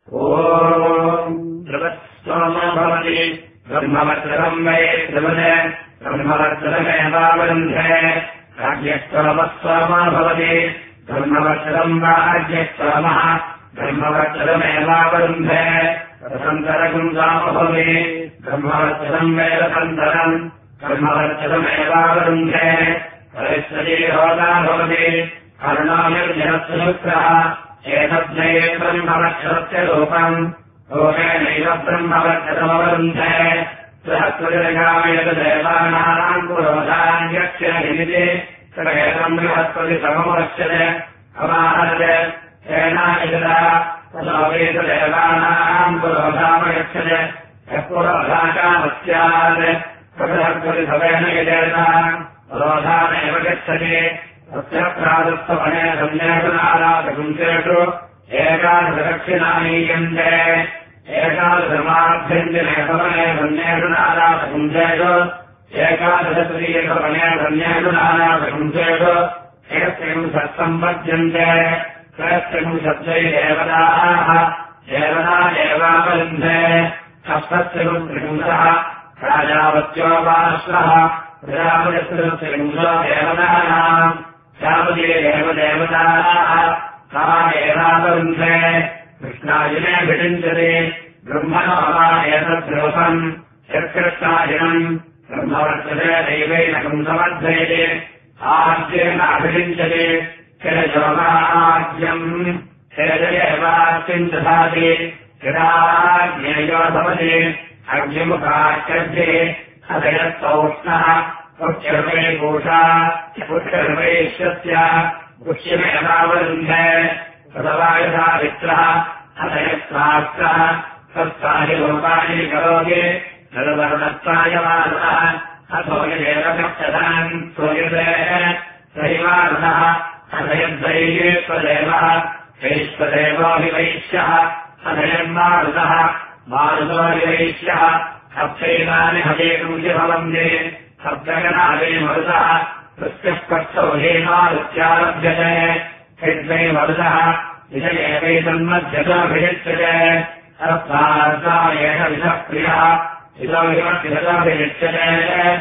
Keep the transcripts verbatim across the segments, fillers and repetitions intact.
ओम् ध्रुवस्तोमो भवति ब्रह्मवत्रम् वै ध्रुवते ब्रह्मवत्रमेवावरुन्धे राज्ञस्तोमः सोमो भवति ब्रह्मवत्रम् राज्ञस्तोमः ब्रह्मवत्रमेवावरुन्धे रसन्तरकम् रामो भवति ब्रह्मवत्रम् वै रसन्तरम् ब्रह्मवत्रमेवावरुन्धे परिस्थिति होता भवति करुणामिर्जनस्वशुक्रः एतद्वै ब्रह्मवक्षरस्य रूपम् रूपेणैव ब्रह्मवक्षरमवरुन्धे बृहस्पतिर्गामयदेवानाम् पुरोधान्यक्षरहिमिति तदेतम् बृहस्पति समवक्ष्यते अमाहरते सेनायिता तदोवेतदेवानाम् पुरोधामगच्छते यः पुरोधाकामस्यात् बृहस्पतिभवेन यजेता पुरोधामेव गच्छति तस्य प्रादुत्वमने सम्येषु नाराधकुञ्चेषु एकादशदक्षिणानीयन्ते एकादशमाभ्यञ्जने भवने सम्येषु नाराधकुञ्चेषु एकादशत्रीयभवने सम्येषु नाराधकुञ्चेषु एकत्रिंशत्सम्पद्यन्ते त्रयस्त्रिंशद्वै देवताः देवता एवावरुन्धे सप्तत्रिंशः प्राजावत्योपाश्रः प्रजापतिस्त्रिंशो देवतानाम् जापते देवदेवताः सा एवावरुन्धे कृष्णाजिने विडिञ्चते ब्रह्मणो वा एतद्रूपम् यत्कृष्णाजिनम् ब्रह्मवर्तते दैवैनकम् समर्थयते आद्येन अभिषिञ्चते शिरजोगाद्यम् शिरजयेवास्मिन् दधाति शिराज्ञेयो भवति अग्निमुखाच्यर्थे हृदयस्तौष्णः पुष्यर्वै भूषा पुष्यर्वैश्यस्य पुष्यमेवावरुन्धे तदवा यथा वित्रः हृदयस्वास्त्रः तत्साहि लोकानि करोति तदवर्णत्वायमानः अथो यदेव गच्छतान् श्रूयते सहिमानः हृदयद्वैश्वदेवः वैश्वदेवो हि वैश्यः हृदयन्मारुतः मारुतो हि वैश्यः सप्तैतानि हवेकुञ्जि भवन्ति सप्तगणादे मरुतः प्रत्यः पक्षो हेमारुत्यारभ्यते हिद्वै मरुतः विषयेवैतन्मध्यतोऽभिषिच्यते तत्प्रार्था एष विषः प्रियः इतो विमर्थितोऽभिषिच्यते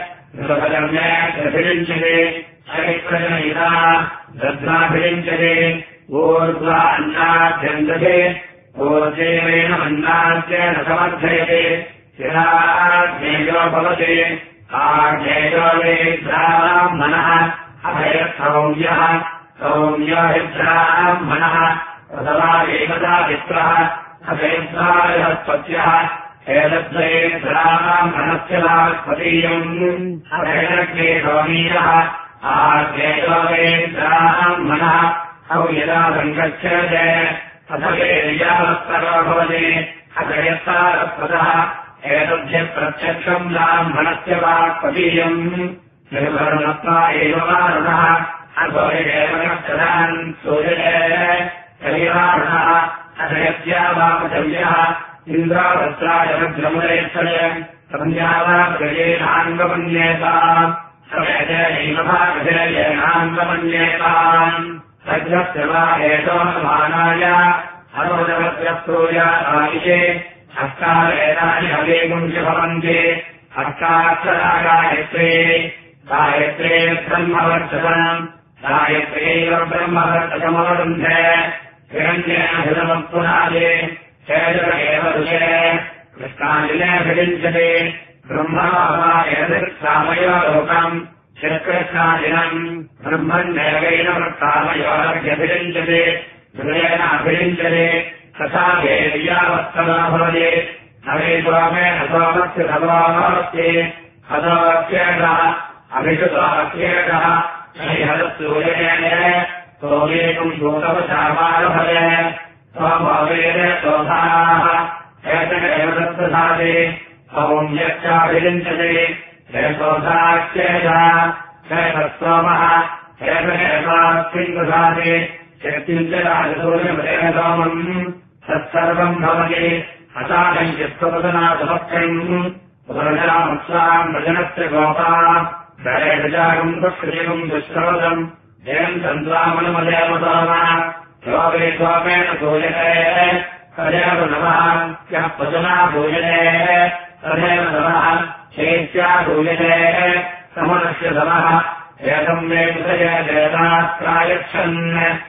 नृपकर्मेऽभिषिञ्चते चैत्रजनयिता दद्माभिषिञ्चते ऊर्ध्वा अन्नाभ्यन्दते ऊर्जेन अन्नाद्येन समर्थयते शिराज्ञेयो भवति आज्ञेयो वे ब्राह्मणः अभयसौम्यः सौम्यो हि ब्राह्मणः प्रथमा एकदा वित्रः अभयद्वारस्पत्यः एतद्वै ब्राह्मणस्य वाक्पतीयम् अभयज्ञे सौमीयः आज्ञेयो वे ब्राह्मणः औ यदा सङ्गच्छते अथ वेयावस्तरो भवति अभयस्तारस्पदः एतद्य प्रत्यक्षम् ब्राह्मणस्य वाक्पतीयम् निर्भरणत्वा एव वारुणः अथो एव गच्छतान् सूयते शरीरारुणः अथयस्या वापचव्यः इन्द्रावस्त्राय वज्रमुदयच्छते सन्ध्यावाप्रजेनाङ्गमन्येताम् समेतेनैव भागधेयेनाङ्गमन्येताम् सज्रस्य वा एतोऽनुमानाय अनोदवत्रस्तूयायिषे अष्टावेदानि हवेकुञ्जि भवन्ति अष्टाक्षरा गायत्रे गायत्रे ब्रह्मवर्चसम् गायत्र्यैव ब्रह्मवर्चसमवरुन्धे हिरण्येन हृदमत्पुनादे शेषक एव ऋषे कृष्णाजिने भिडिञ्चते ब्रह्मणो वा एतत्सामयो लोकम् शिरकृष्णाजिनम् ब्रह्मण्येवैन वृत्तामयोरभ्यभिषिञ्चते हृदयेन अभिषिञ्चते तथा वेद्यावस्थना भवति हवेद्वामेन सोमस्य सभास्ति हतोऽस्येषः अभिषुतोऽस्येषः हरिहरसूर्येण सोमेकम् शोकवशामारभते सोमवेद शोभाः एतक एव तत्प्रसादे सौम्यश्चाभिषिञ्चते हे शोधास्येषः हे तत्सोमः एतक एवास्मिन् प्रसादे शक्तिञ्चराजसूर्यमतेन सोमम् तत्सर्वम् भवति असादञ्चित्वपदनाथभक्तम् पुनर्जनामुत्साम् भजनस्य गोपा दरेजागम् दुष्कृतिकम् दुष्करोदम् जयम् सन्द्वामनुमदेव सोम योगे सोमेन सूयते तदेव नमः यः पशुना भूयते तदेव नमः चैत्या भूयते समनस्य नमः एकम् मे विषये देवतात्रायच्छन्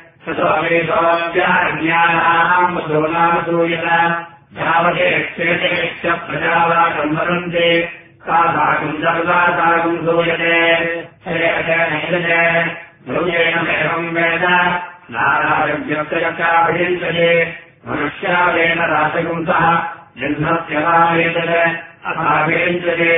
सतोऽवेदोऽप्याज्ञानाम् वसूनाम् सूयत यावदेक्षेतेश्च प्रजावाकम् वदन्ति साधाकम् सर्वासाकम् सूयते हेयते भूयेनमेवम् वेद नारायव्यक्तयकाभिषिञ्चते मनुष्यावेन राजपुंसः जह्नस्य वावेतते अथाभिषिञ्चते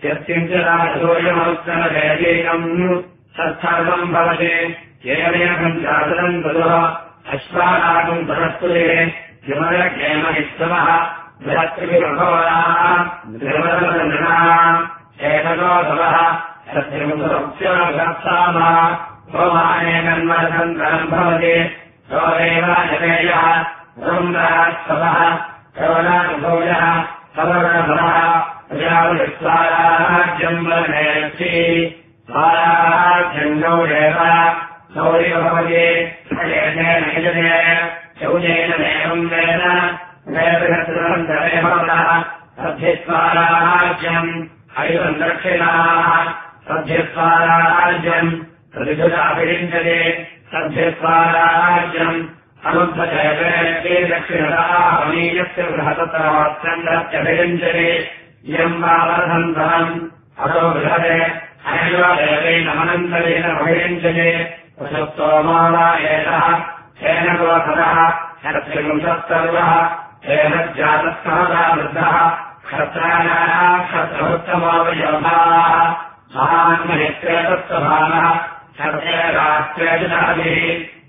यत्किञ्चदासोऽयमनुत्तरदेशीकम् तत्सर्वम् भवति येन पञ्चाशतम् ततः अश्वानाकम् सरस्वते विमलक्षेम इष्टमः बृहत्रिभिर्भवनाः एकगोधवः सत्यमुपक्षामः होमानेकन्मसन्तरम् भवति सोरेव जनेयः सोम्रास्तवः कवलानुभोजः कवरणफलः प्रजावलिस्वाराज्यम् वनेक्षि स्वाराज्यम् गौरेव सौर्य भवति प्रयतेन यजते शौचेन देवम् वेद वेदगत्रवन्तरे भवतः सभ्यस्वाराज्यम् हरिसन्दक्षिणाः सभ्यस्वाराज्यम् प्रतिभुजाभिषिञ्चते सभ्यस्वाराज्यम् अनुद्धते दक्षिणतामीयस्य बृहततरवात्सङ्गत्यभिषिञ्चते इयम् वावधन्तरम् अतो बृहते अनैवदेवैनमनन्तरेण अभिषिञ्चते वसुस्तोमाला एतः तेन गोधरः क्षत्रिपुंसत्सर्वः तेन जातः वृद्धः क्षत्राणाः क्षत्रवृत्तमावयोधाः महान्महित्रेतत्सभानः क्षत्रे राष्ट्रेजनाभिः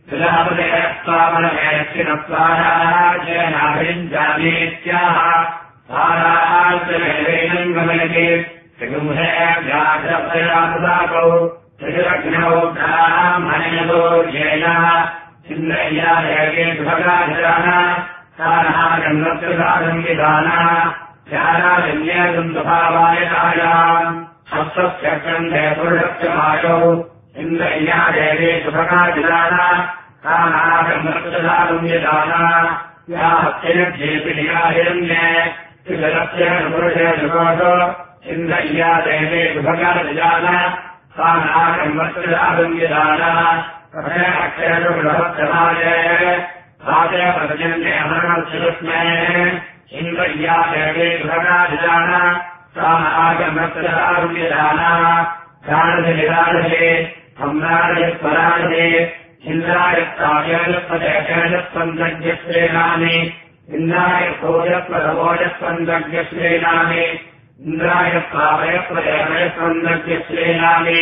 विलापदेयस्वामनमेक्षिणत्वाराज्येनाभिषिञ्चामीत्याह स्वाराज्यमेवैनम् गमयति त्रिगुंहे व्याघ्रप्रयासदाकौ त्रिरग्नौ ब्राह्मणेनो येन इन्द्रय्या देवे सुभगाधिराः तानः गन्धत्रिसाधम् विधानः ध्यानादिन्येतुम् स्वभावायतायाम् हस्तस्य कण्ठे पुरुषस्य मायौ इन्द्रय्या देवे सुभगाधिराः तानः गन्धत्रिसाधम् विधानः या हस्तेनध्येपिनिया हिरण्ये त्रिजलस्य पुरुषे सुगोषो इन्द्रय्या देवे सुभगाधिराः तानः गन्धत्रिसाधम् विधानः अक्षयबृहत्समाये राजे प्रजन्ये अमरणस्मै इन्द्रय्या देवे सुभगाधिराः तानागमत्रदारुण्यदानाः प्राणनिराजते सम्राजस्वराजते इन्द्रायत्तायस्पदेशस्पन्दज्ञश्रेणानि इन्द्रायभोजस्पदभोजस्पन्दज्ञश्रेणानि इन्द्रायत्तावयस्पदेशस्पन्दज्ञश्रेणानि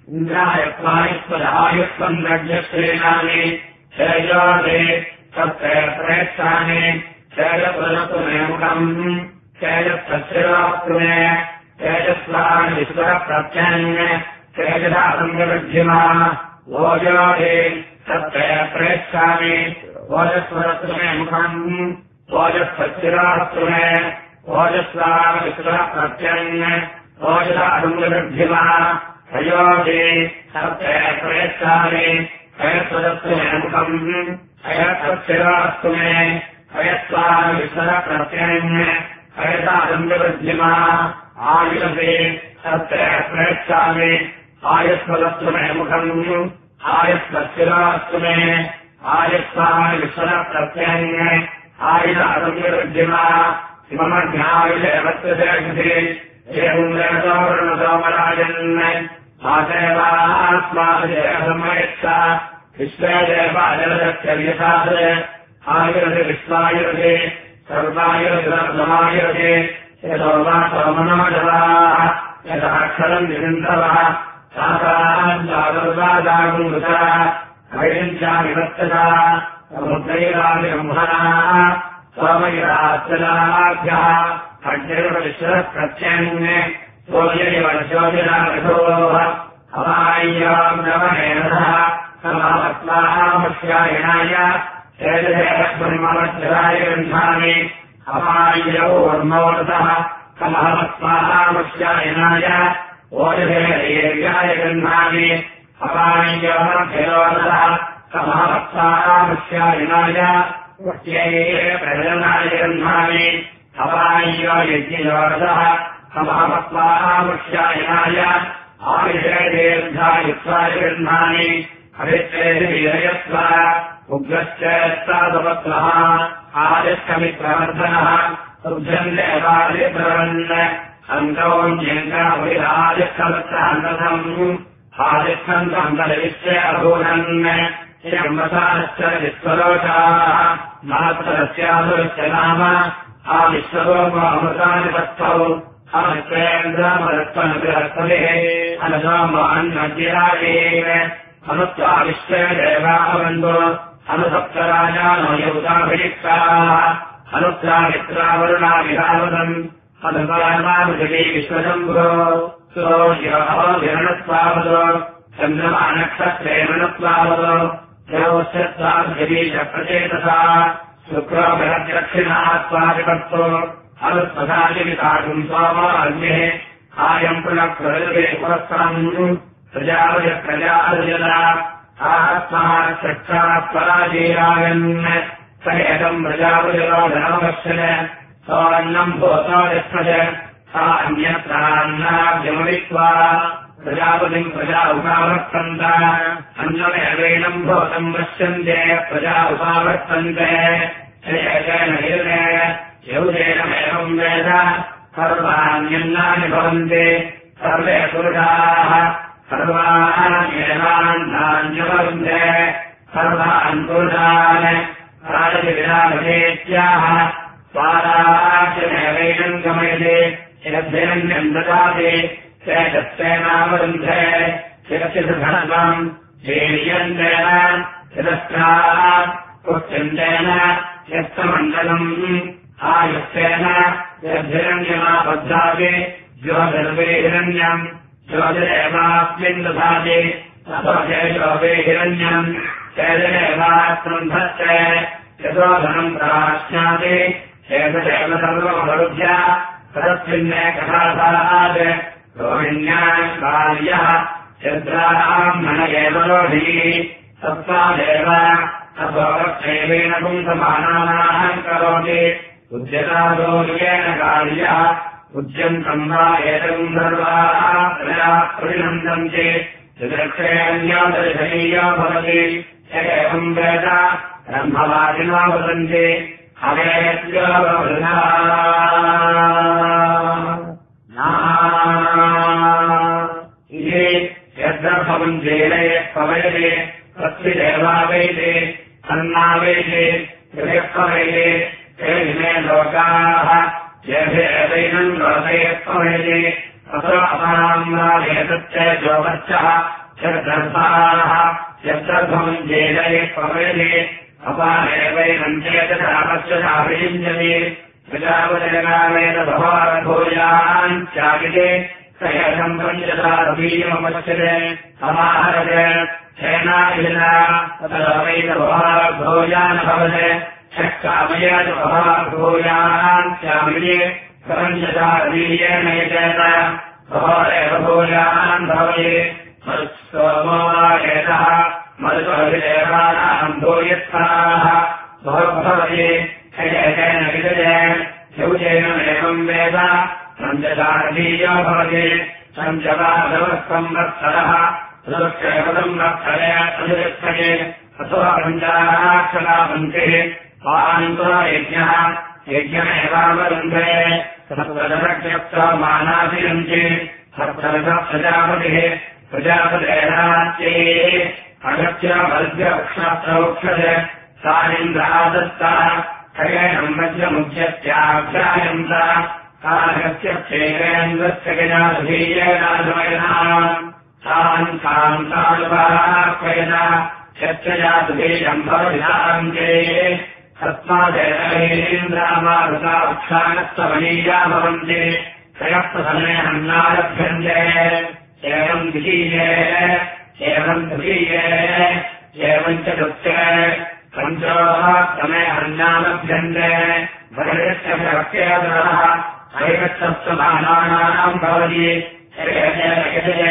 इन्द्रायत्वायुष्पदायुष्पन्दज्ञश्रेणानि शैलोदे तत्प्रेक्षानि शैलप्रदत्तमेमुखम् शैलप्रशिरास्तुमे तेजस्वान् विश्वप्रत्यन् तेजसासङ्गविद्धिमा ओजोदे तत्प्रेक्षानि ओजस्वरत्वमेमुखम् ओजस्प्रशिरास्तुमे ओजस्वान् विश्वप्रत्यन् ओजसासङ्गविद्धिमा अयोगे सप्तयप्रेक्षानि अयत्वदत्वमेमुखम् अयत्वशिरास्तुमे अयत्वान् विश्वप्रत्यन् अयसादङ्गवृद्धिमा आयुषे सप्तयप्रेक्षानि आयुष्वदत्वमेमुखम् आयुष्वशिरास्तुमे आयुष्वान् विश्वप्रत्यन् आयुषादङ्गवृद्धिमा इममज्ञायुषेवत्वशेषे एवम् आसेवात्मादेहसमयच्छा विश्वेदेवाजलस्य व्यसाद आयुरति विश्वायुरति सर्वायुरतिसमायुरति यतो वा सोमनोजवाः यदाक्षरम् निरन्तवः साताञ्चादुर्वादागुंवृता वैरिञ्चाविवत्तता समुद्रैरादिब्रह्मणाः सोमैराश्चलाभ्यः अग्निर्विश्वप्रत्यन् सोऽयवर्षोऽभिराघोः अवाय्याम् नवनेनः समात्मामुष्यायणाय तेजसेवब्रह्मवज्राय गृह्णामि अवाय्यौर्मोर्धः समहमस्मामुष्यायणाय ओजसेर्याय गृह्णामि अवाय्योर्भिरोधः समहमस्मामुष्यायणाय प्रजनाय गन्धानि हवायो यज्ञयोरथः समापत्वामुष्यायनाय आयुषेर्धायुक्ताय गन्धानि हरित्रेर्विजयस्व उग्रश्चेत्तादपत्रः आदिष्टमित्रवर्धनः तुभ्यम् देवादिब्रवन् अन्तोऽन्यङ्गाभिरादिष्टवृत्तहन्तम् आदिष्टन्तम् तदविश्य अभूनन् यम्वसाश्च विश्वलोकाः मात्रस्याधुश्च नाम आविश्वलोकमृतानि तस्थौ अमित्रेन्द्रमदत्वनुबृहस्पतिः अनुसोमान्मज्जिरायेव अनुत्वा विश्वेदेवावन्दो अनुसप्तराजानो यौताभिषिक्ताः अनुत्रामित्रावरुणा विहावदम् अनुपानामृतिः विश्वशम्भो सोऽभिरणत्वावदो चन्द्रमानक्षत्रेणत्वावदो योश्चत्वाभिषप्रचेतसा शुक्रो बृहद्दक्षिणात्वादिपत्तो अनुत्पदादिविताकुम् सोमाग्निः आयम् पुनः प्रजते पुरस्सरम् प्रजापतिप्रजार्जना आत्माच्छक्षात् पराजीरायन् स एकम् प्रजापतिरो धनमपश्यन् सोऽन्नम् भूतो यच्छत् सा अन्यत्रान्नाभ्यमवित्वा प्रजापतिम् प्रजा उपावर्तन्त अन्नमेवैनम् भूतम् पश्यन्ते प्रजा उपावर्तन्ते एकेन हिरणे यौजेनमेवम् वेद सर्वाण्यन्नानि भवन्ति सर्वे पुरुषाः सर्वान्येवान्नान्यवरुन्धे सर्वान् पुरुषान् प्राणविरामहेत्याः स्वाराज्यमेवैनम् गमयते यद्धिरण्यम् ददाति चेतस्तेनावरुन्धे शिरसिधर्मम् वीर्यन्तेन शिरस्त्रात् पुष्यन्तेन यस्तमण्डलम् आयुष्येन यद्धिरण्यमाबद्धाति ज्योतिर्वे हिरण्यम् ज्योतिरेवास्मिन् दधाति ततोशेषोऽपि हिरण्यम् चेदरेवास्पृन्धश्च यतोधनम् प्रवास्याति एतदेव सर्वमवरुध्य तदस्मिन्नेकथासात् रोहिण्याम् कार्यः यद्ब्राह्मण एव रोहिणी सत्त्वादेव ततोक्षैवेन पुंसमानानाम् करोति उद्यतादोर्येण कार्यः उद्यन्तम् वा एतम् सर्वाः प्रजा प्रतिनन्दन्ति यदक्षेऽन्योदर्शनीयो भवति एवम् वेद ब्रह्मवादिनो वदन्ति हवेद्यो वृथा इति यद्गर्भम् जेले पवयते तस्विदेवा वैते अन्नावैते हृदयपवैते ते इमे लोकाः येभ्येवैनम् लोकयत्पवयते ततो अपराम् वा एतच्च जोगच्छः यद्गर्भाः यद्गर्भम् जेले पवयते अपारेवैनम् चेतसापश्यसाभिषिञ्जति प्रजापतिर्गामेन भवारभूयान् चागिते स एषम् पञ्चसा रवीयमपश्यते समाहरते सेनाविना ततवैनभवारभूयान् भवते षट्कामयेन भवारभूयान् चामिने पञ्चसा रवीयेन यजेत भवारेव भूयान् भवति मरुत्सोमो एतः मरुतोभिदेवानाम् भूयस्थाः भवति एकेन विदये यौजेनमेवम् वेद पञ्चसारथीयो भवति पञ्चवादवत्संवत्सरः संवत्सरे अनुतिष्ठते अथो पञ्चाक्षरापङ्क्तिः पान्तो यज्ञः यज्ञमेवावरुन्धे सप्तदशक्षमानाभिरन्ति सप्तदश प्रजापतिः प्रजापतेराच्ये अगत्य वर्गवृक्षात्रौक्षते सा इन्द्रः दत्ता खगेनम् वज्रमुच्यत्याभ्यायन्त कालकस्य क्षेरेन्द्रस्य गजाधीयेनाधमयनाम् तान् कान्तानुपाह्वयन यच्चजाधीयम् भवविधान्ते तस्मादेन्द्रामारुता वृक्षाणस्तवनीया भवन्ति त्रयप्रथमेहम् नालभ्यन्ते एवम् द्वितीये एवम् तृतीये एवम् चतुर्थे पञ्चोः क्रमे अन्नालभ्यन्ते भगवस्य शक्यदरः ऐकच्छमानानाम् भवति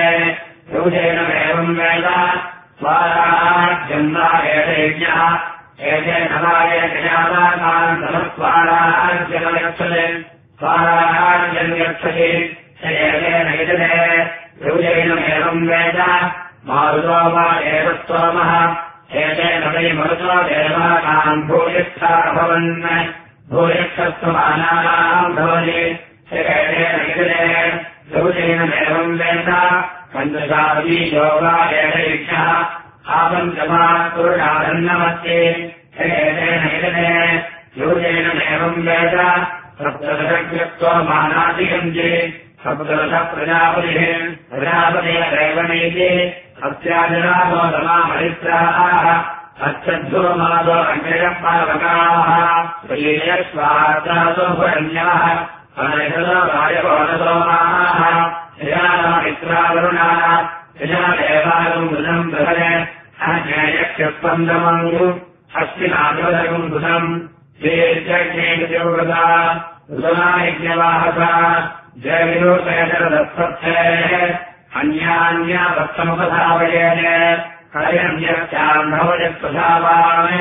योजेनमेवम् वेद स्वाराज्यन्दा एतयज्ञः एते नवाय गजानान् समस्वाराज्यमयक्षते स्वाराज्यं यक्षति एतेन यजते योजयनमेवं वेद मारुतो वा एव स्तोमः एतेन वै मरुतो देवानाम् भूयिष्ठा अभवन् भूयिष्ठस्त्वमानानाम् भवति एतेन यजते योजयनमेवं वेद पञ्चशादी योगा एतैक्षः आपञ्चमात् पुरुषादन्नमस्ति एतेन यजते योजयनमेवं वेद सप्तदशव्यत्वमानादिगन्ते सप्तदश प्रजापतिः प्रजापतिरेवणैति अत्याजनादो समामरित्राः अत्यद्धूमादो अग्रयपावकाः श्रीयस्वात्रादो भरण्याः अनयसदो राजकोणसोमाः यजानमित्रावरुणाः यजादेवागम् बुधम् बृहदे अज्ञेयक्षस्पन्दमङ्गु अस्मिनागदगम् बुधम् श्रीयज्ञेन्द्रव्रता ऋतुनायज्ञवाहसा जयविरोचयतरदत्पथेः अन्यान्यापक्षमुपधावयेन कलयन्यस्याम् भवजत्प्रधावान्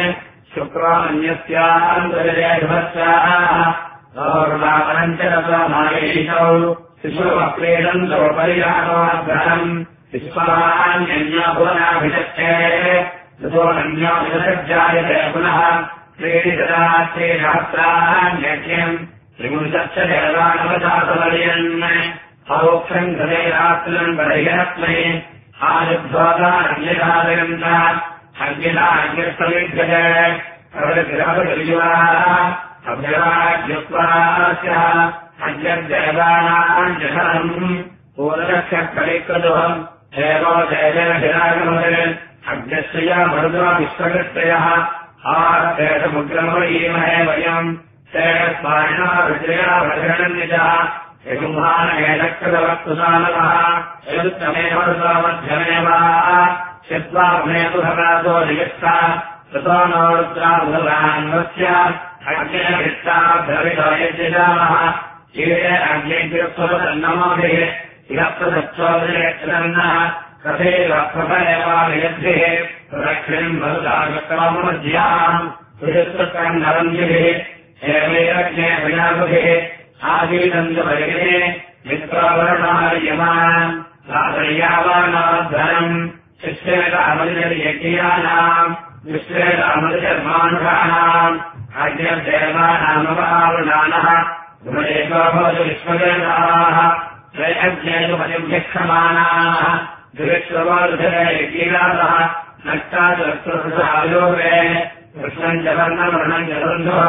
शुक्रान्यस्यान्तर्जयभस्याः गौर्वापञ्चरसमायैषौ शिशुमक्रीडन्तौ परिजातोऽग्रहम् विश्वान्यन्याभुवनाभिषक्तेः ऋतोरन्योभिषज्जायते पुनः क्रीडितदा श्रीशास्त्रान्यज्ञम् त्रिपुंसश्च देवानवजातवर्यन् परोक्षम् हृदे रात्रम् बलहिरत्मये आयुद्ध्वादान्यधारयन्त अग्निलाग्निस्तविद्यज प्रवृतिरवयुवाः अभ्यवाज्युक्त्वास्यः अग्निर्देवानाम् जठरम् पूर्णक्षकलिकृतुः एवो जयजयभिरागमत् अग्निश्रिया मरुदो विश्वकृत्ययः आर्तेषमुग्रमयीमहे वयम् तेजस्वारिणः रुद्रया भद्रणन्यजः यगुम्हानयकृतवस्तुसानवः यदुत्तमेव ऋतोमध्यमेव चित्वा पुनेतु भगातो नियुक्ता ऋतो नो रुद्राभुवान्वस्य अग्निभित्ताभ्रविदयज्जामः कीरे अग्निभ्युत्सवतन्नमोभिः इह प्रदक्षोदयक्षदन्नः तथैव प्रभयवाभियद्भिः प्रदक्षिणम् भरुदागतमज्याम् सुचित्रकन्नरञ्जिभिः एवैरज्ञे प्रजापतिः आजीदन्तभयगे मित्रावरणार्यमान् साधर्यावानाद्धनम् शिष्येतामलिजर्यज्ञानाम् विश्वेतामलिजर्मानुषाणाम् अज्ञदेवानामवहावृणानः गुणेको भवतु विश्वदेवाः त्रयज्ञेषु परिव्यक्षमाणाः द्विविश्ववोर्धयज्ञातः नष्टाचतुर्दशायोगे कृष्णम् च वर्णवर्णम् च बन्धुः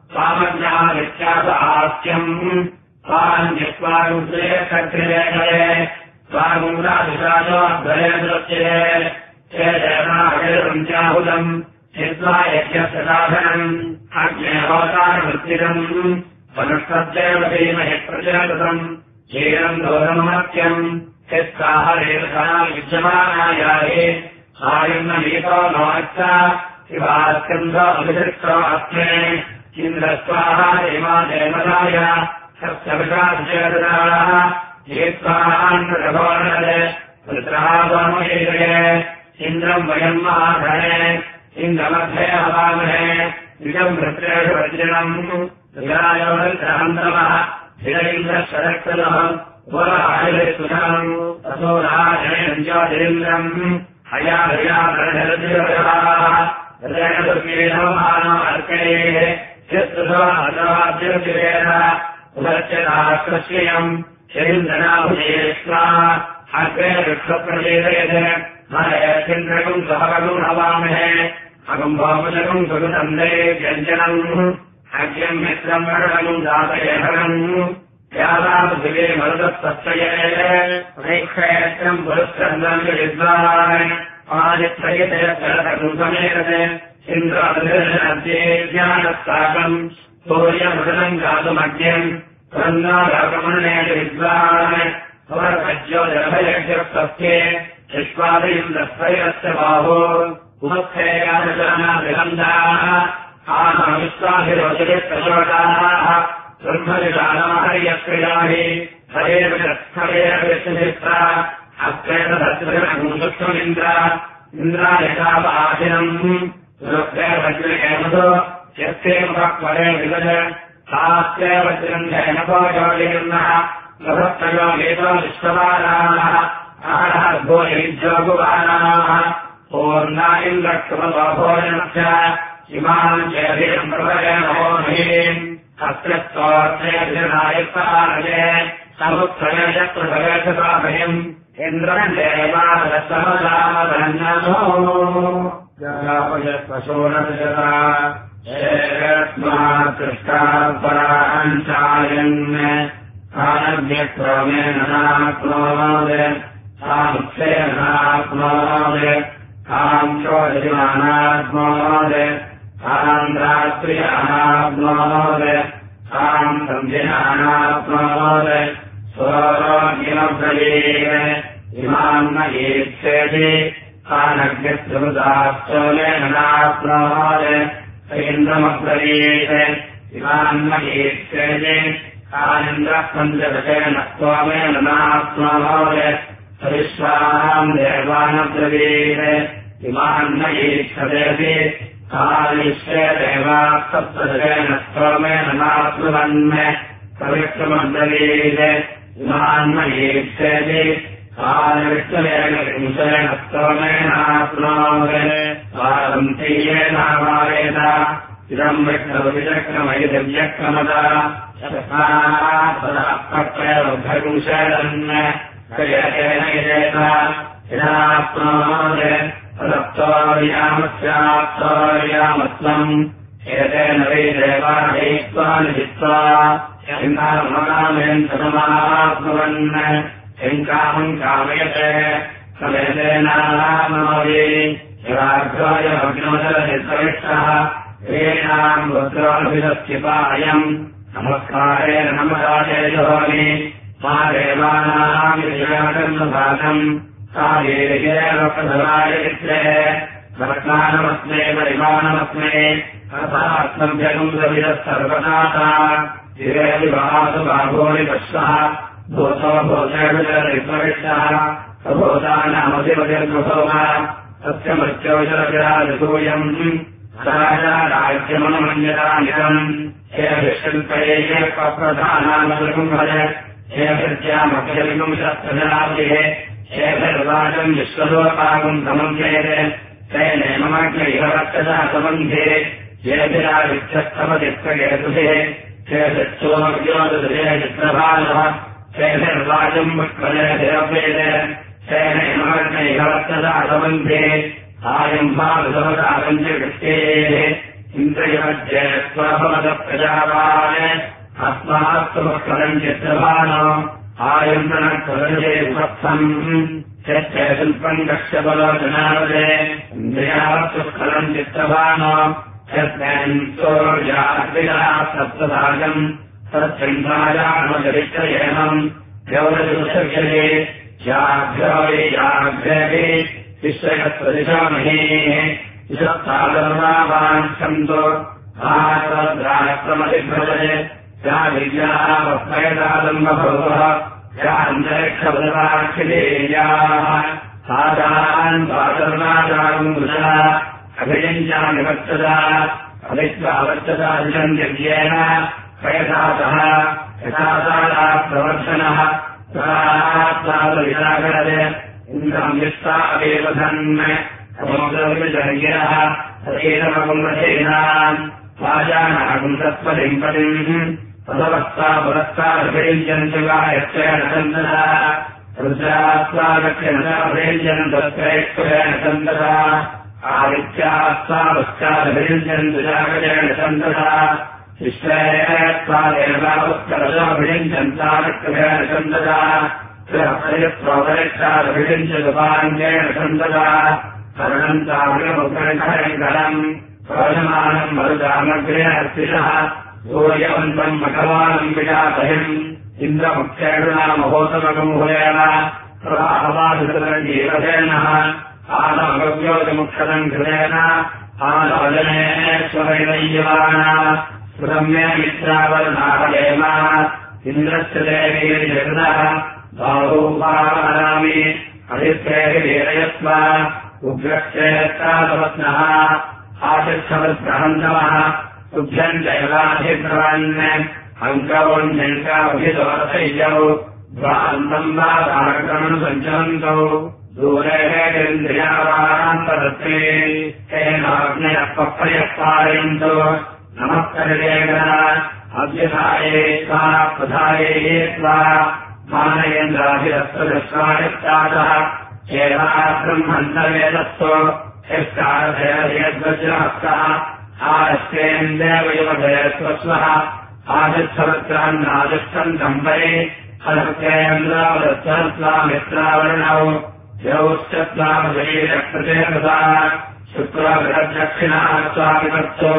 स्वामज्ञानित्यासास्यम् स्वाञ्जित्वारुद्रे सत्रिलेखले स्वागुङ्गादिशाचोऽध्वरे दृश्ये हे देवाहृदम् चित्वा यज्ञस्य साधनम् अग्नेहोतारवृत्तिदम् वनस्पत्येव धीमहि प्रचलितम् क्षीरम् दोषमहत्यम् चित्ताहरेवसा युज्यमानायाहि आयुर्नमीतो नोऽच्च शिवास्कन्धो अभिषिक्तो अस्मे इन्द्रस्वाहा देवा देवताय सप्तविशाचेतनाः येत्वान्नरभोनरे वृत्रहागोमयेजये इन्द्रम् वयम् महाधने इन्द्रमध्ये हवामहे इदम् वृत्रेषु वज्रणम् विरायोरन्तमः हिरैन्द्रशरक्तलः पुरहायुरिसुधम् ततो राजनम् ज्योतिरिन्द्रम् हयाभयाभरधरतिरवहाः हृदयदुर्गेणमानो अर्कणेः यत्सुधो अथवाभ्युर्जिवेन उदच्यताकृष्यम् शरीन्द्रनाभुजेष्वा अग्रे वृक्षप्रवेदयत् महेन्द्रकम् सहवगुम् हवामहे अगुम्भोमुदकम् सुगुतन्दे व्यञ्जनम् अग्र्यम् मित्रम् वरुणगुम् दातयहरम् यावापृथिवे मरुदस्तये वैक्षयत्रम् पुरस्कन्दम् विद्वान् आदित्रयते जलतकुसमेरते इन्द्रादे ज्ञानस्ताकम् सूर्यमृदनम् गातुमग्न्यम् प्रन्नागमने विद्वान् स्वरभज्यो जलभयज्ञस्तस्ये विश्वादयुन्दस्त्रयस्य बाहो उपस्थेयादनाभिगन्धाः आनविश्वाभिरोचयप्रचोटाः ब्रह्मविशानमहर्यक्रियाहि हरेर्विष्ठरेर्विष्ठिता अक्रेतधत्रिणमुष्टमिन्द्र इन्द्रायशापाशिनम् यस्ते मुखपरे विगज सास्ते वज्रन्धेन भोजोलिर्नः प्रभत्तयो वेदो विश्ववानाः आहरः भोजविद्योगुवानाः पूर्णा इन्द्रक्षुमतो भोजनस्य इमान् चेधिरम् प्रभये नमो महीम् अत्र स्तोत्रयधिनायत्तारये समुत्सवे शत्रुभवेशताभयम् इन्द्रम् देवादसमदामधन्यनो पशोनजता कृष्टापराञ्चायन् कालव्यक्रमेण नाप्नोद सामुक्षेनाप्नोद काम् चोदमानाप्नोद काम् रात्र्यानाप्नोद काम् सन्ध्यनाप्नोद स्वरोग्यमब्रवीण इमाम् न ईक्षेति कानग्निस्तुदाश्चोलेन नाप्नोद इन्द्रमब्रवीण इमाम् न ईक्षेति कानिन्द्रः पञ्चदशेन त्वमेन नाप्नोद विश्वाम् देवानब्रवीण इमाम् न ईक्षतेति कालिष्ये देवाः सप्तदशेन त्वमेन नाप्नुवन् पवित्रमब्रवीण इमाम् न ईक्षेति कालविष्णवेन विंशेन स्तोमेनाप्नोद वारन्तीयेनावारेत इदम् विष्णुविचक्रमयि दिव्यक्रमदा शतस्नाप्रत्रयवृद्धविंशेदन् कयतेन यजेत इदाप्नोद तदप्तोर्यामस्याप्तोर्यामत्वम् एतेन वै देवादयित्वानि जित्वा हिङ्कामेन्तमाप्नुवन् हिङ्कामम् कामयते समेतेनाप्नोति शिवाग्रोयमग्नोदरनिर्विष्टः येनाम् रुद्रोऽभिदस्यपायम् नमस्कारेण नमदादेशोमि मा देवानाम् विजयाकर्मभागम् सा वीर्येणप्रधरायित्रे वर्त्मानमस्मे परिमाणमस्मे अथात्मभ्यगुंसविदः सर्वनाथा शिवे विवासु बाभोरि पश्वः भूतो भूतेभिर्विप्रविष्टः सभूतानामधिपतिर्भूतः तस्य मृत्योजरविराजसूयम् राजा राज्यमनुमन्यतानिदम् हे विष्णुपये प्रधानामलकुम्भज हे विद्यामभ्यविपुंशस्तजनाभिः हे निर्वाचम् विश्वलोकागम् समन्वेते तेनेमग्न इह वर्तता समन्धे येभिराविच्छस्तमदिक्कयेतुभिः हे सच्चोद्योदुहे चित्रभालः हे निर्वाचम् पुष्पजयधिरवेदे तेनेमग्न इह वर्तता समन्धे आयम्भावसमदागम् च कृष्टेः इन्द्रियमध्ये स्वभवदप्रजावान् अस्मास्तु पुष्पलम् चित्रभानो आयन्दनत्वदये उपस्थम् चैत्रे शिल्पम् कक्ष्यबलोचनावदे इन्द्रियावत्तु स्खलम् चित्रभानो यस्मेन्सोर्याग्निः सप्तभागम् तच्चिन्तायामजवित्रयेनम् द्यौरजुषव्यये याभ्यो याभ्यः विश्वयत्प्रदिशामहेः विशत्तादर्वावाञ्छन्तो आत्मद्राष्ट्रमधिभ्रजय या विद्याः वक्मयदादम्बभवः या अन्तरिक्षबलवाक्षिलेयाः सादान् वादर्वादागम् वृषा अभियञ्चामि वर्तदा अभित्वावर्तदादिशम् दिव्येन प्रयसातः यथासादा प्रवर्धनः सात्सादविरागरद इन्द्रम् विस्तावेवधन् अमोदविजर्यः सचेतमकुम्भसेनाम् वाजानागम् तत्पदिम् पदिम् पदवस्ता पुरस्तादभिरिञ्जन्ति वा यत्रेण सन्ददा रुद्रास्तादक्षिणदाभिरिञ्जन् तत्रेण सन्ददा आदित्यास्तावस्तादभिरिञ्जन्ति जागरेण सन्ददा विश्वेत्वादेवावत्करदाभिरिञ्जन्तादक्षिणेन सन्ददा प्रपरिष्टादभिरिञ्जदुपाञ्जेन सन्ददा करणन्तामिमुपरिकरम् प्रवशमानम् मरुदामग्रे अर्पिषः सूर्यवन्तम् मखवानम् विजातहिम् इन्द्रमुख्येणुनामहोतमकम् हुरेण प्रवाहवाधितरञ्जीवसेनः आनमगव्योतिमुक्षतम् कृतेन आनवजनेश्वरैवय्यवाना स्मृतम्ये मित्रावरनाहलेम इन्द्रस्य देवीर्जगदः बाहूपावहरामि अदित्रेः वीरयस्व उग्रक्षेत्रादवत्नः आतिष्ठवत्प्रहन्तवः तुभ्यम् जैवाधिब्रवन् अङ्कौण्यङ्काभिदोरसैयौ द्वान्तम् वा तारकम् सञ्चलन्तौ दूरेन्द्रियावान्तरत्रे तेनाग्नयः पप्पयः पारयन्तु नमः करिलेखन अभ्यधाये त्वा प्रधाये त्वा मानयेन्द्राभिरस्वदस्वायत्तातः एवाब्रह्मन्तवेदस्तु यस्कारभयद्वज्रहस्तः आस्तेन्द्रवयवभयस्वस्वः आदित्सवत्रान्नादिष्टम् दम्बरे हलस्तेन्द्रावदत्तत्वामित्रावर्णौ यौश्चत्वामशरीरकृतेकथा शुक्राभिरदक्षिणः स्वामिपत्सो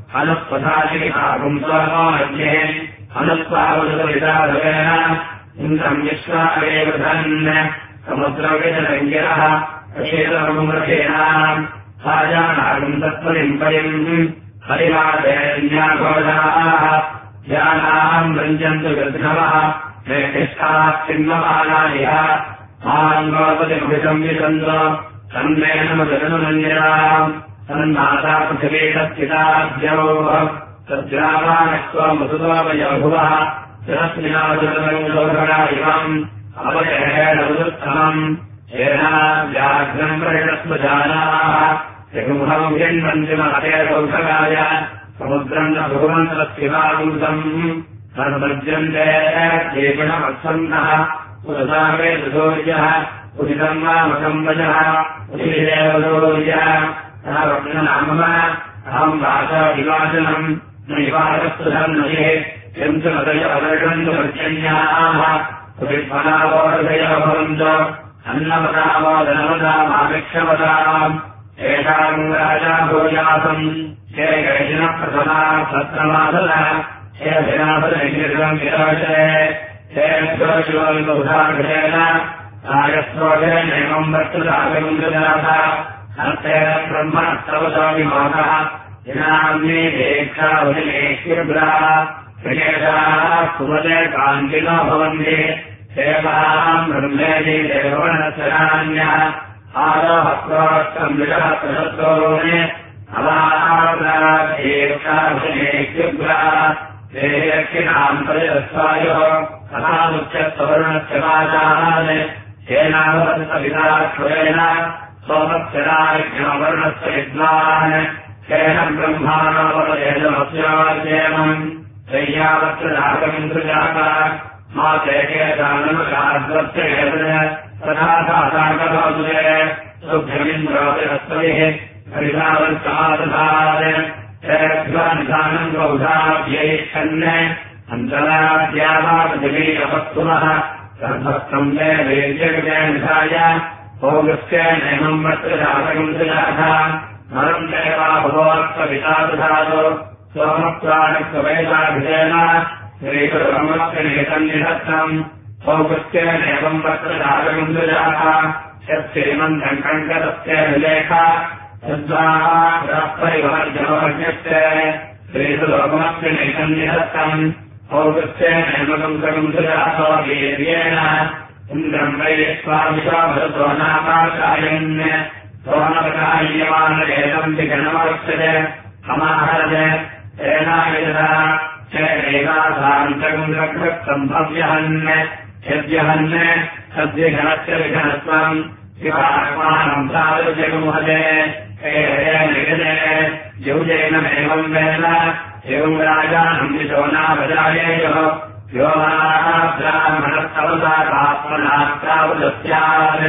अनुस्पधाशिखापुंसमध्ये अनुस्वावदविदाधवेन इन्द्रम् विश्वावेव धन् समुद्रविदरङ्गिरः अशेतमुमृषेणाम् साजानागम् तत्परिम् परिम् हरिवादेन्याघोषाः ध्यानाम् रञ्जन्तु गृध्नवः मेष्ठाः चिन्ममानायः माङ्गोपतिमभिषम् विशन्तो तन्मेनमदनुमन्दिराम् तन्माता पृथिवीतत्पिताभ्योः तद्ग्रामाणस्त्वमसुतोमयोभुवः शिरस्मिनादुर्गोधरा इमम् अवयहेणमुदुत्तमम् येनाव्याघ्रम् प्रयणस्वजानाः जगुमुखम् हिण्वन्तिमहते कौशलाय समुद्रम् न भगवन्तस्यवागुतम् सर्वज्यन्ते केवलमत्सन्नः पुरसावे दुधोर्यः उदितम् वा मकम् वचः उदिदेव दोर्यः नाम अहम् वाचादिवाचनम् न निवारस्तुधम् नये यम् च मदय अदर्शन्तु पर्जन्याः सुविद्मनावोदयो भवन्तु अन्नवदावोदनवदामाभिक्षवदाम् एषाम् राजा भूयासम् हे गैशिनः प्रथमा सत्रमासनः हे भिनाभदनिर्गम् विराजते हे द्वशिवल्बुधाघ्रेण राजस्वघेनैवम् वर्तुदागम् ददाथ अर्थेन ब्रह्मणस्तवसामि मातः दिनाम्ने दीक्षावधिमेश्वरग्राः विशेषाः सुमते कान्तिनो भवन्ति सेवाम् ब्रह्मेति देववनसरान्यः आरोहस्त्रोक्तम् विषः प्रसत्तोने अवादीक्षावधिमेश्वरग्राः देहक्षिणाम् परिरस्वायोः तथामुच्यत्वरुणस्य वाचान् येनावतविदाश्वरेण सोमक्षराज्ञवर्णस्य विद्वान् केन ब्रह्माणोपदेशमस्याद्येमम् त्रय्यावत्रदागम् सृजाता मा चैकेतानमकाद्वत्रेण तथा साकभौदे सुभ्यमिन्द्रोतिरस्वभिः हरितावत्समादधात् तेभ्यनिधानम् बौधाभ्यैच्छन् अन्तराद्यावापृथिवीरपस्तुमः गर्भस्तम् ते वेद्यविजयनिधाय भोगस्येनैमम् वत्रजातकम् सृजाथ नरम् देवाभवोत्सविता दधातु सोमत्वानक्ववेदाभिधेन श्रीकुरुब्रह्मस्य निधत्तम् भोगस्येनैवम् वत्रजातकम् सृजाथ यत्श्रीमन्तम् कङ्करस्य विलेख तद्वापरिवर्जनोज्ञस्य श्रीकुरुब्रह्मस्य निधत्तम् भोगस्येनैवम् कङ्करम् सृजातो वीर्येण इन्द्रम् वै स्वामिशाभरतो नामाकायन् सोमकायमानरेतम् विगणमवक्षते समाहरज तेनायतः चैकासान्तकम् रक्षम् भव्यहन् यद्यहन् सद्विघनस्य विघनत्वम् शिवात्मानम् साधुजगुमहते निगते युजेनमेवम् वेद एवम् राजानम् विशो नाभजायेयोः यो ब्राह्मणस्तवसा पात्मनात्रावदस्यात्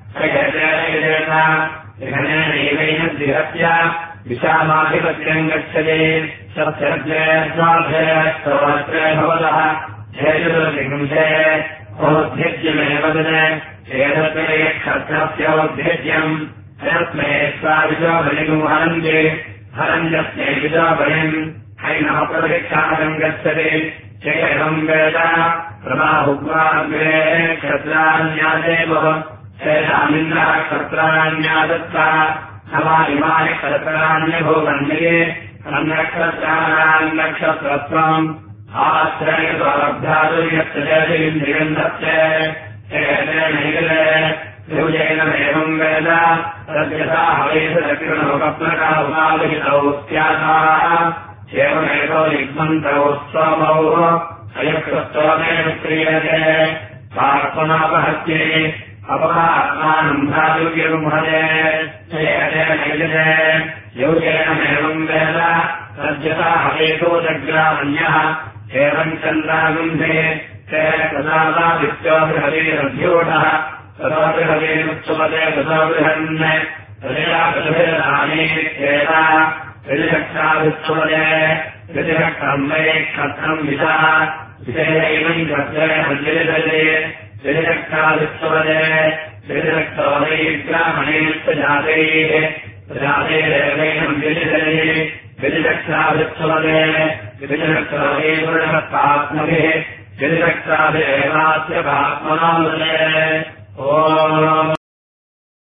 विघनेनैवेन द्विहत्य विशामाधिपत्यम् गच्छते सत्यर्थे स्वाभ्यस्तोत्रे भवतः हेतुर्विगुंसे औद्ध्यज्यमेव एतत्रे क्षत्रस्योद्ध्यज्यम् तस्मै स्वाविशो बलिगुम् हरन्ति हरञ्जस्मै विशो बलिम् हैनः प्रशिक्षाकम् गच्छति चैकम् वेद प्रमाहुग्वाग्रे क्षत्रान्यादेवः शेषामिन्द्रः क्षत्राण्यादत्ता समा इमानि क्षत्राण्यभूवन्ये अन्नक्षत्राणान्नक्षत्रत्वम् आश्रयत्वलब्धातु यस्य इन्द्रियम् दत्ते योजेनमेवम् वेद तद्यथा हवेशकृणोकप्रकारुणाविहितौ स्याताः एवमेतो लिग्मन्तौ स्तोमौ अयकृस्तोमेव क्रियते पार्श्वनापहत्ये अपमात्मानम् भ्रातुर्यमुहते नैजते योजेनमेवम् वेद तद्यथा हवेतो जग्रामन्यः एवम् चन्द्रागुन्धे ते तदादित्यो बृहतीरभ्यूढः ततो बृहतीरुच्यते ततो बृहन् तदया बृहदानीत्येव त्रिशक्षाभिच्यते त्रिशक्षम् वै क्षत्रम् विशा विषयैवम् क्षत्रे मज्जलिदले त्रिशक्षाभिच्यते त्रिशक्षो वै ग्रामणेत्यजातैः प्रजातैरेवैनम् जलिदले त्रिशक्षाभिच्यते त्रिशक्षो वै बृहत्पात्मभिः त्रिशक्षाभिरेवास्य पात्मनामृते ॐ